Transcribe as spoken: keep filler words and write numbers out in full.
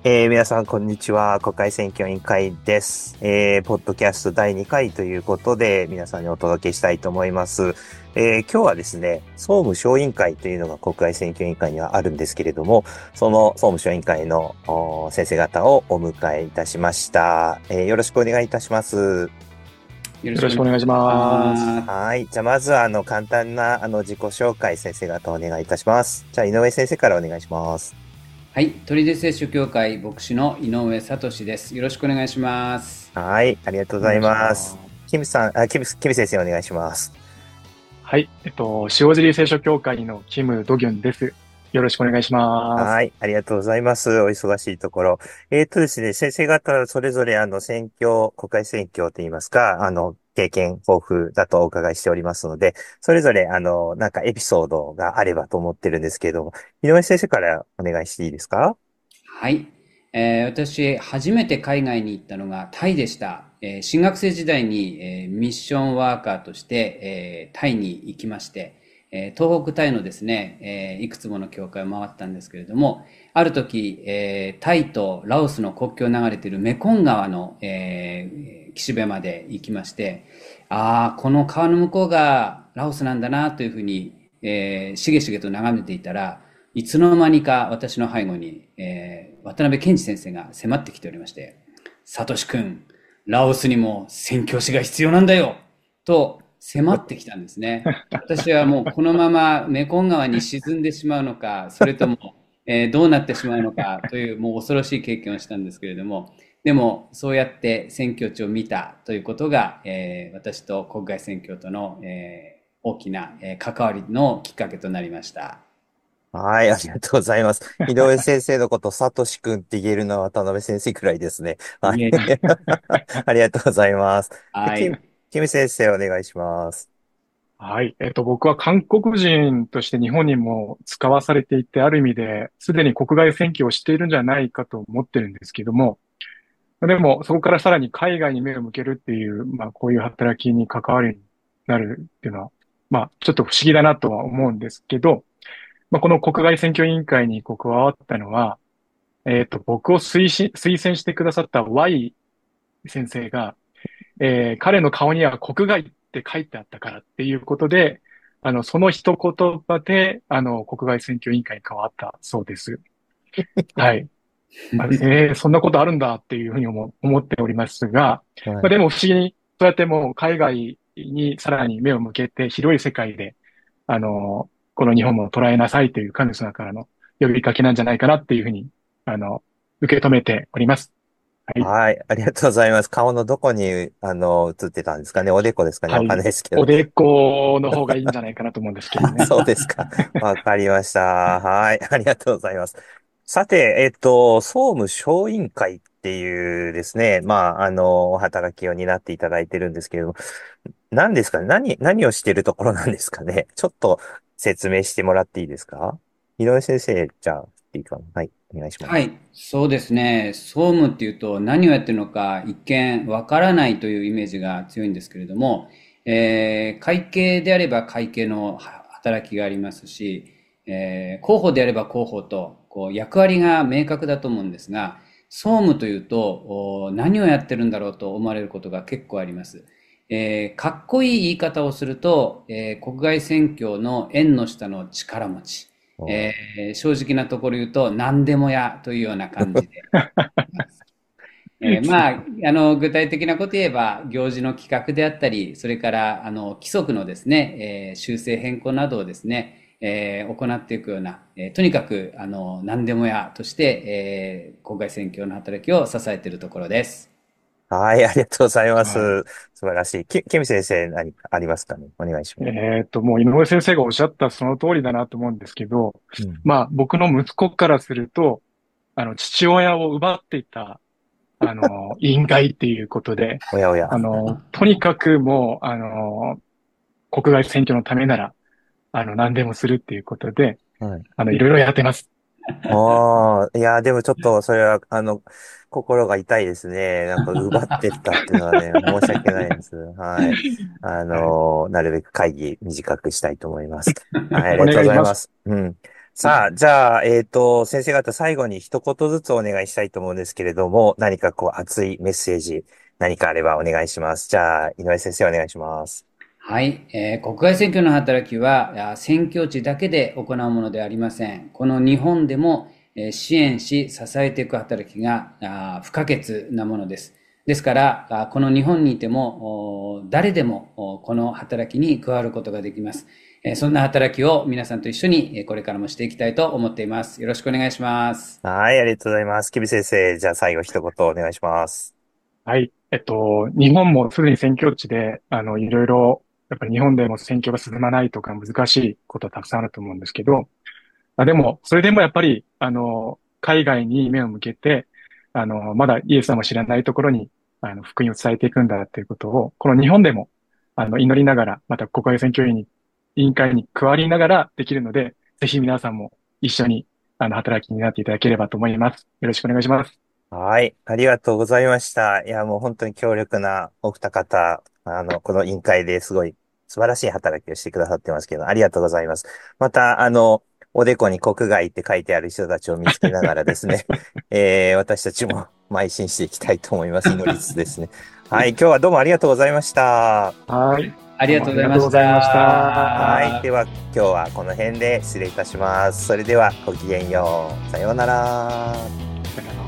えー皆さん、こんにちは。国会選挙委員会です。えーポッドキャストだいにかいということで、皆さんにお届けしたいと思います。えー今日はですね、総務小委員会というのが国会選挙委員会にはあるんですけれども、その総務小委員会のお先生方をお迎えいたしました。えーよろしくお願いいたします。 よろしくお願いしよろしくお願いします。 ます。 はい。じゃあ、まずは、あの、簡単な、あの、自己紹介、先生方お願いいたします。じゃあ、井上先生からお願いします。 はい、砦接種協会牧師の井上聡です。よろしくお願いします。 はい。ありがとうございお願いします。 ます。 キムさん、あ、キム、キム先生お願いします。 はい。えっと、塩尻聖書協会のキム・ドギュンです。よろしくお願いします。 はい。ありがとうございます。お忙しいところ。えーっとですね、先生方、それぞれ、あの、選挙、国会選挙といいますか、あの、経験豊富だとお伺いしておりますので、それぞれ、あの、なんかエピソードがあればと思ってるんですけれども、井上先生からお願いしていいですか？ はい、えー私、初めて海外に行ったのがタイでした。えー新学生時代に、えーミッションワーカーとして、えータイに行きまして、えー東北タイのですね、えーいくつもの教会を回ったんですけれども、ある時、えータイとラオスの国境を流れているメコン川の、えー岸辺まで行きまして、ああ、この川の向こうがラオスなんだなというふうに、えーしげしげと眺めていたら、いつの間にか私の背後に、えー渡辺健二先生が迫ってきておりまして、サトシ君、ラオスにも宣教師が必要なんだよと迫ってきたんですね。私はもうこのままメコン川に沈んでしまうのか、それとも、えーどうなってしまうのかというもう恐ろしい経験をしたんですけれども、でもそうやって選挙地を見たということが、えー私と国外選挙との、えー大きな、えー関わりのきっかけとなりました。 はい、ありがとうございます。井上先生のこと、サトシ君って言えるのは渡辺先生くらいですね。はい。 いえいえ。 ありがとうございます。で、キム、 はい。 キム先生お願いします。 はい。えっと、僕は韓国人として日本にも使わされていて、ある意味ですでに国外選挙をしているんじゃないかと思ってるんですけども、でも、そこからさらに海外に目を向けるっていう、まあ、こういう働きに関わりになるっていうのは、まあ、ちょっと不思議だなとは思うんですけど、まあ、この国外選挙委員会にこう加わったのは、えっと、僕を推進、推薦してくださった Y 先生が、えー彼の顔には国外って書いてあったからっていうことで、あの、その一言葉で、あの、国外選挙委員会に変わったそうです。はい。まあ、えーそんなことあるんだっていうふうに思、思っておりますが、まあ、 はい。 でも不思議に、そうやってもう海外にさらに目を向けて広い世界で、あの、この日本も捉えなさいという神様からの呼びかけなんじゃないかなっていうふうに、あの、受け止めております。はい。 はい、ありがとうございます。顔のどこに、あの、映ってたんですかね。おでこですかね。わかんないはい。 ですけど。 おでこの方がいいんじゃないかなと思うんですけどあ、 ね。 そうですか。わかりました。はい。ありがとうございます。さて、えっと、総務小委員会っていうですね、まあ、あの、働きを担っていただいてるんですけれども、何ですかね。何、何をしてるところなんですかね。ちょっと説明してもらっていいですか？井上先生、じゃあ、いいかな。はい。お願いします。 はい、そうですね。総務っていうと何をやってるのか一見わからないというイメージが強いんですけれども、えー会計であれば会計のは働きがありますし、えー広報であれば広報とこう役割が明確だと思うんですが、総務というとお何をやってるんだろうと思われることが結構あります。えーかっこいい言い方をすると、えー国外選挙の縁の下の力持ち。 おえー正直なところ言うと何でもやというような感じで。えーまあ、あの、具体的なこと言えば、行事の企画であったり、それから、あの、規則のですね、えー修正変更などをですね、えー行っていくような、えーとにかく、あの、何でもやとして、えー、国外選挙の働きを支えているところです。 はい、ありがとうございます。 はい。 素晴らしい。き、キム先生、何かありますかね。お願いします。 えっと、もう井上先生がおっしゃったその通りだなと思うんですけど、 うん。 まあ僕の息子からすると、あの、父親を奪っていた、あの、委員会っていうことで、 おやおや。 あの、とにかくもう、あの、国外選挙のためなら、あの、何でもするっていうことで、 はい。 あの、いろいろやってます。 ああ、いや、でもちょっと、それは、あの、心が痛いですね。なんか、奪ってったっていうのはね、申し訳ないです。はい。あはい。 の、なるべく会議短くしたいと思います。はい、ありおがとうご願いします。 ざいます。うん。 さあ、じゃあ、えっと、先生方最後に一言ずつお願いしたいと思うんですけれども、何かこう熱いメッセージ、何かあればお願いします。じゃあ、井上先生お願いします。 はい、えー国外選挙の働きは、あ選挙地だけで行うものではありません。この日本でも、えー支援し、支えていく働きがあ不可欠なものです。ですから、あこの日本にいても、お誰でもおこの働きに加わることができます。えーそんな働きを皆さんと一緒に、えーこれからもしていきたいと思っています。よろしくお願いします。 はい、ありがとうございます。キビ先生、じゃあ最後一言お願いします。 はい。えっと、日本もすでに選挙地で、あの、いろいろ、やっぱり日本でも選挙が進まないとか難しいことはたくさんあると思うんですけど、あ、でも、それでもやっぱり、あの、海外に目を向けて、あの、まだイエス様を知らないところに、あの、福音を伝えていくんだっていうことを、この日本でも、あの、祈りながら、また国会選挙委員に、委員会に加わりながらできるので、ぜひ皆さんも一緒に、あの、働きになっていただければと思います。よろしくお願いします。 はい。ありがとうございました。いや、もう本当に強力なお二方、あの、この委員会ですごい素晴らしい働きをしてくださってますけど、ありがとうございます。また、あの、おでこに国外って書いてある人たちを見つけながらですね、えー、私たちも邁進していきたいと思います。祈りつつですね。はい。今日はどうもありがとうございました。 はい。 ありがどうもありがとうごとうございましざいました。 はい。 た。 では、今日はこの辺で失礼いたします。それでは、ごきげんよう。さようなら。 さよなら。